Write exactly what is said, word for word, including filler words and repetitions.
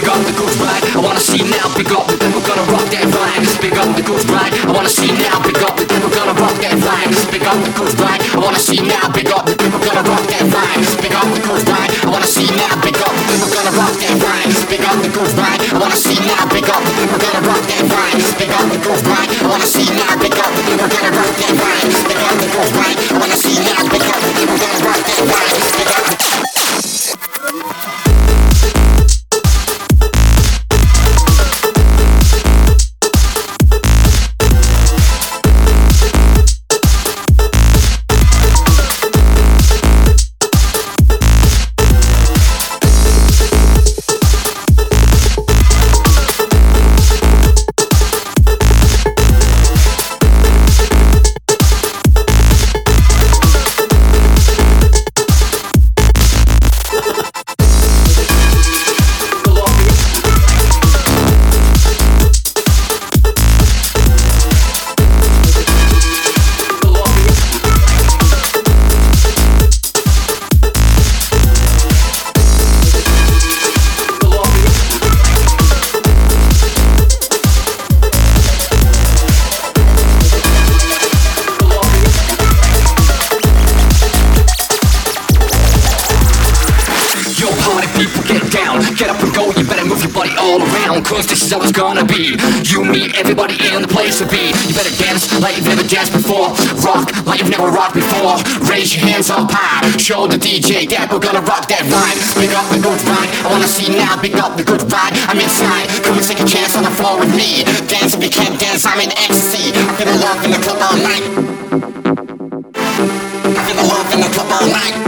up the good ride. I wanna see now, pick up the we're gonna rock that ride. Pick up the good ride. I wanna see now, pick up the we're gonna rock that ride. Pick up the good ride. I wanna see now, pick up the we're gonna rock that ride. Pick up the good ride. I wanna see now, pick up the we're gonna rock that ride. Pick up the good ride. I wanna see now, pick up the we're gonna rock that ride. Pick up the good ride. I wanna see now, pick up the we're gonna rock that ride. Pick up the good ride. I wanna see now, pick up the we're gonna rock that ride. Pick up the cause this is how it's gonna be. You, me, everybody in the place to be. You better dance like you've never danced before. Rock like you've never rocked before. Raise your hands up high. Show the D J that we're gonna rock that ride. Pick up the good ride. I wanna see now, pick up the good ride. I'm inside, come and take a chance on the floor with me. Dance if you can't dance, I'm in ecstasy. I feel the love in the club all night. I feel the love in the club all night.